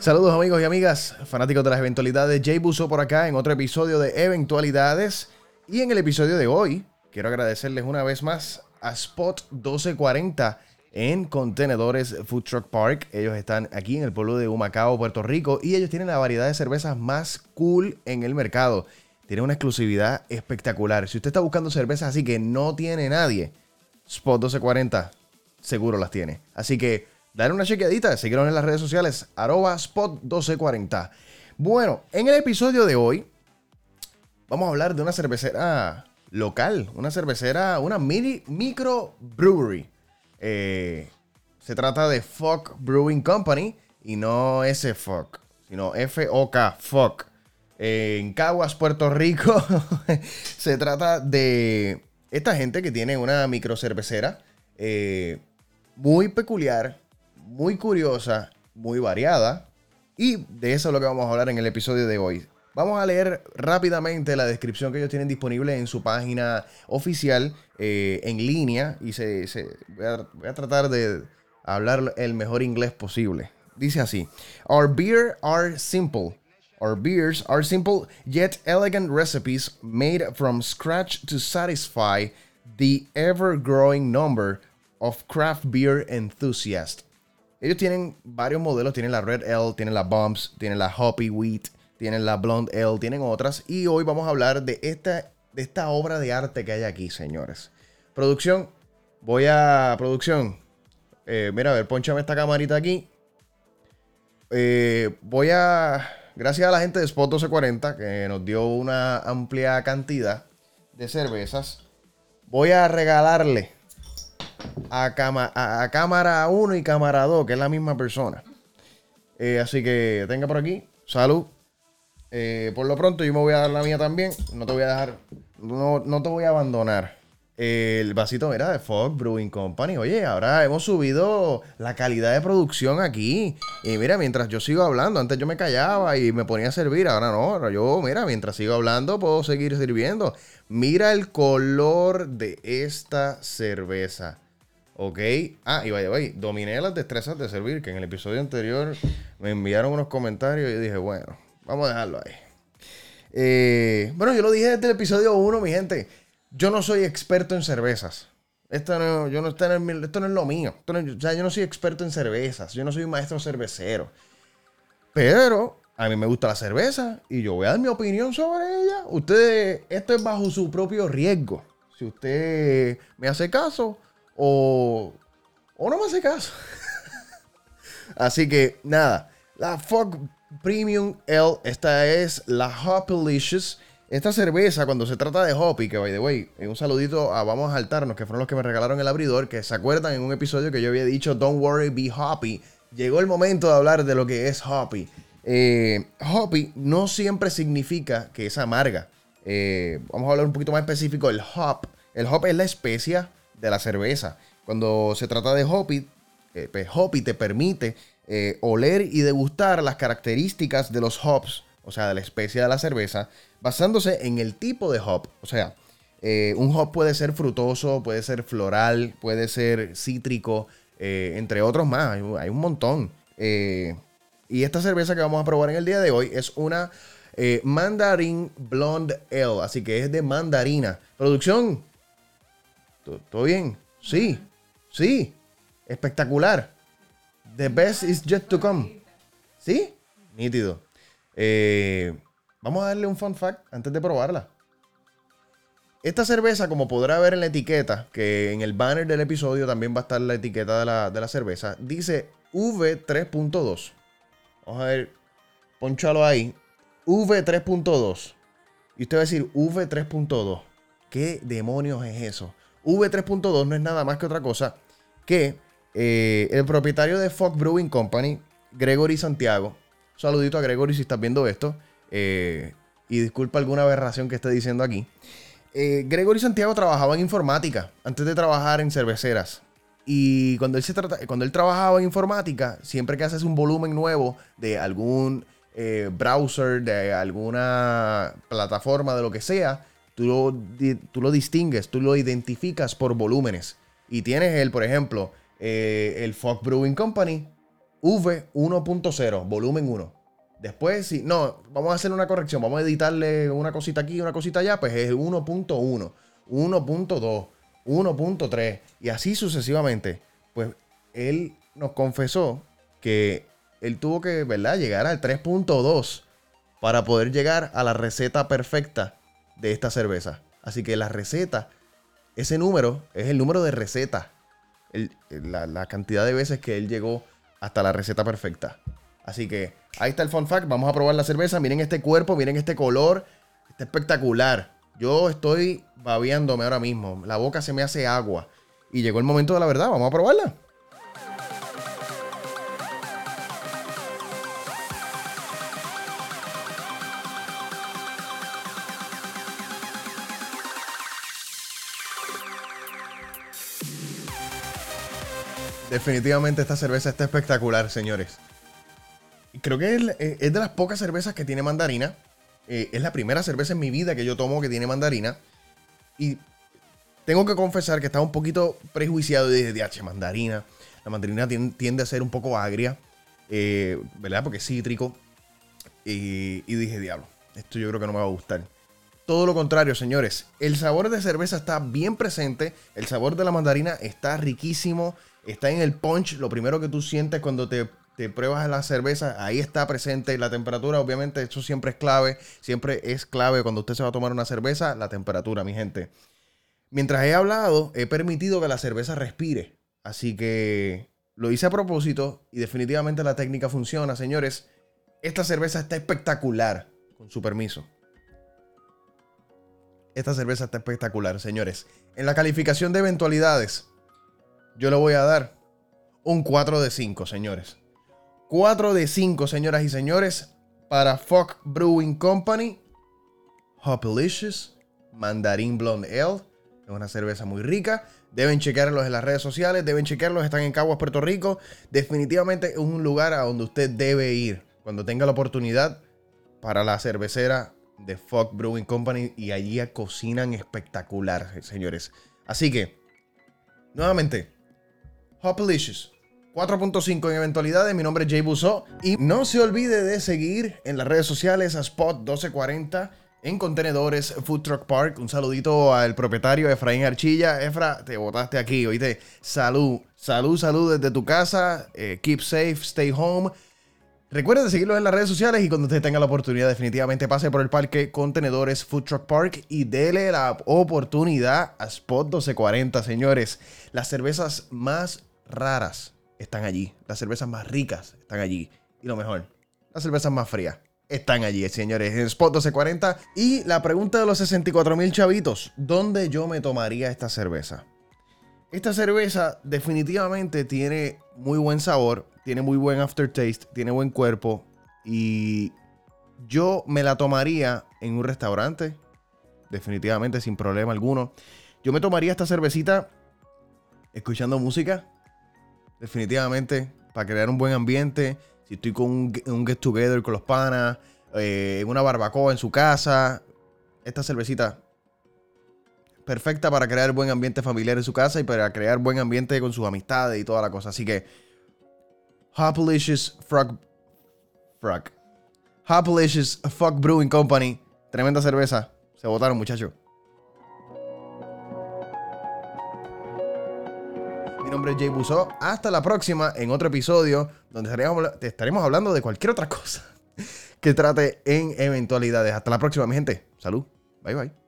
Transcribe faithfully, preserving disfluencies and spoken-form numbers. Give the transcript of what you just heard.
Saludos amigos y amigas, fanáticos de las eventualidades. Jay Buso por acá en otro episodio de Eventualidades. Y en el episodio de hoy, quiero agradecerles una vez más a Spot doce cuarenta en Contenedores Food Truck Park. Ellos están aquí en el pueblo de Humacao, Puerto Rico, y ellos tienen la variedad de cervezas más cool en el mercado. Tienen una exclusividad espectacular. Si usted está buscando cervezas así que no tiene nadie, Spot doce cuarenta seguro las tiene. Así que dale una chequeadita, síguenos en las redes sociales, arroba Spot doce cuarenta. Bueno, en el episodio de hoy vamos a hablar de una cervecera local, una cervecera, una mini micro brewery. Eh, se trata de Fock Brewing Company y no ese Fock, sino F O K, Fock. Eh, en Caguas, Puerto Rico. Se trata de esta gente que tiene una micro cervecera eh, muy peculiar, muy curiosa, muy variada, y de eso es lo que vamos a hablar en el episodio de hoy. Vamos a leer rápidamente la descripción que ellos tienen disponible en su página oficial eh, en línea, y se, se, voy, a, voy a tratar de hablar el mejor inglés posible. Dice así: Our beer are simple. Our beers are simple yet elegant recipes made from scratch to satisfy the ever-growing number of craft beer enthusiasts. Ellos tienen varios modelos, tienen la Red Ale, tienen la Bumps, tienen la Hoppy Wheat, tienen la Blonde Ale, tienen otras. Y hoy vamos a hablar de esta, de esta obra de arte que hay aquí, señores. Producción, voy a... Producción, eh, mira, a ver, pónchame esta camarita aquí. Eh, voy a... Gracias a la gente de Spot doce cuarenta que nos dio una amplia cantidad de cervezas, voy a regalarle a, cama, a, a cámara uno y cámara dos, que es la misma persona. Eh, así que tenga por aquí, salud. Eh, por lo pronto yo me voy a dar la mía también. No te voy a dejar, no, no te voy a abandonar. Eh, el vasito, mira, de Fock Brewing Company. Oye, ahora hemos subido la calidad de producción aquí. Y mira, mientras yo sigo hablando, antes yo me callaba y me ponía a servir. Ahora no, yo, mira, mientras sigo hablando puedo seguir sirviendo. Mira el color de esta cerveza. Ok. Ah, y vaya, vaya, dominé las destrezas de servir, que en el episodio anterior me enviaron unos comentarios y yo dije, bueno, vamos a dejarlo ahí. Eh, bueno, yo lo dije desde el episodio uno, mi gente. Yo no soy experto en cervezas. Esto no, yo no, esto no, es, esto no es lo mío. Esto no, o sea, yo no soy experto en cervezas. Yo no soy un maestro cervecero. Pero a mí me gusta la cerveza y yo voy a dar mi opinión sobre ella. Usted, esto es bajo su propio riesgo. Si usted me hace caso o, o no me hace caso. Así que nada, la Fock Premium Ale, esta es la Hoppylicious. Esta cerveza, cuando se trata de Hoppy, que by the way, un saludito a Vamos a Saltarnos, que fueron los que me regalaron el abridor, que se acuerdan en un episodio que yo había dicho, Don't worry, be Hoppy. Llegó el momento de hablar de lo que es Hoppy. Eh, Hoppy no siempre significa que es amarga. Eh, vamos a hablar un poquito más específico. El hop. El hop es la especia de la cerveza. Cuando se trata de Hoppy, eh, pues Hoppy te permite eh, oler y degustar las características de los hops, o sea, de la especia de la cerveza, basándose en el tipo de hop. O sea, eh, un hop puede ser frutoso, puede ser floral, puede ser cítrico, eh, entre otros más. Hay, hay un montón. Eh, y esta cerveza que vamos a probar en el día de hoy es una eh, Mandarin Blonde Ale. Así que es de mandarina. Producción, ¿todo bien? Sí, sí. Espectacular. The best is yet to come. ¿Sí? Nítido. Eh, vamos a darle un fun fact antes de probarla. Esta cerveza, como podrá ver en la etiqueta, que en el banner del episodio también va a estar la etiqueta de la, de la cerveza, dice V tres punto dos. Vamos a ver, ponchalo ahí. V tres punto dos. Y usted va a decir V tres punto dos. ¿Qué demonios es eso? V tres punto dos no es nada más que otra cosa que eh, el propietario de Fock Brewing Company, Gregory Santiago. Saludito a Gregory si estás viendo esto. Eh, y disculpa alguna aberración que esté diciendo aquí. Eh, Gregory Santiago trabajaba en informática antes de trabajar en cerveceras. Y cuando él, se trata, cuando él trabajaba en informática, siempre que haces un volumen nuevo de algún eh, browser, de alguna plataforma, de lo que sea, tú lo, tú lo distingues, tú lo identificas por volúmenes. Y tienes el, por ejemplo, eh, el Fock Brewing Company. V uno punto cero, volumen uno. Después, si no, vamos a hacer una corrección. Vamos a editarle una cosita aquí, una cosita allá. Pues es uno punto uno, uno punto dos, uno punto tres y así sucesivamente. Pues él nos confesó que él tuvo que, ¿verdad?, llegar al tres punto dos para poder llegar a la receta perfecta de esta cerveza. Así que la receta, ese número es el número de receta. El, la, la cantidad de veces que él llegó hasta la receta perfecta. Así que ahí está el fun fact. Vamos a probar la cerveza. Miren este cuerpo, miren este color. Está espectacular. Yo estoy babeándome ahora mismo. La boca se me hace agua. Y llegó el momento de la verdad. Vamos a probarla. Definitivamente esta cerveza está espectacular, señores. Creo que es, es de las pocas cervezas que tiene mandarina. Eh, es la primera cerveza en mi vida que yo tomo que tiene mandarina. Y tengo que confesar que estaba un poquito prejuiciado y dije, diache, mandarina. La mandarina tiende a ser un poco agria, eh, ¿verdad? Porque es cítrico. Y, y dije, diablo, esto yo creo que no me va a gustar. Todo lo contrario, señores. El sabor de cerveza está bien presente. El sabor de la mandarina está riquísimo. Está en el punch. Lo primero que tú sientes cuando te, te pruebas la cerveza, ahí está presente. La temperatura, obviamente, eso siempre es clave. Siempre es clave cuando usted se va a tomar una cerveza, la temperatura, mi gente. Mientras he hablado, he permitido que la cerveza respire. Así que lo hice a propósito y definitivamente la técnica funciona, señores. Esta cerveza está espectacular, con su permiso. Esta cerveza está espectacular, señores. En la calificación de eventualidades, yo le voy a dar un cuatro de cinco, señores. cuatro de cinco, señoras y señores, para Fog Brewing Company. Hopalicious Mandarin Blonde Ale. Es una cerveza muy rica. Deben chequearlos en las redes sociales. Deben chequearlos. Están en Caguas, Puerto Rico. Definitivamente es un lugar a donde usted debe ir cuando tenga la oportunidad para la cervecera de Fog Brewing Company. Y allí cocinan espectacular, señores. Así que, nuevamente, Hopalicious, cuatro punto cinco en eventualidades. Mi nombre es Jay Busso. Y no se olvide de seguir en las redes sociales a Spot doce cuarenta en Contenedores Food Truck Park. Un saludito al propietario Efraín Archilla. Efra, te botaste aquí, oíste. Salud, salud, salud desde tu casa. Eh, keep safe, stay home. Recuerden seguirlos en las redes sociales y cuando usted tenga la oportunidad, definitivamente pase por el parque Contenedores Food Truck Park y dele la oportunidad a Spot doce cuarenta, señores. Las cervezas más raras están allí. Las cervezas más ricas están allí. Y lo mejor, las cervezas más frías están allí, señores, en Spot doce cuarenta. Y la pregunta de los sesenta y cuatro mil chavitos: ¿dónde yo me tomaría esta cerveza? Esta cerveza definitivamente tiene muy buen sabor, tiene muy buen aftertaste, tiene buen cuerpo. Y yo me la tomaría en un restaurante, definitivamente sin problema alguno. Yo me tomaría esta cervecita escuchando música, definitivamente, para crear un buen ambiente. Si estoy con un, un get together con los panas, eh, en una barbacoa en su casa, esta cervecita perfecta para crear buen ambiente familiar en su casa y para crear buen ambiente con sus amistades y toda la cosa. Así que Hopalicious Frog Frog Hopalicious Fog Brewing Company, tremenda cerveza. Se botaron, muchachos. Mi nombre es Jay Busso. Hasta la próxima en otro episodio donde estaremos, estaremos hablando de cualquier otra cosa que trate en eventualidades. Hasta la próxima, mi gente. Salud. Bye, bye.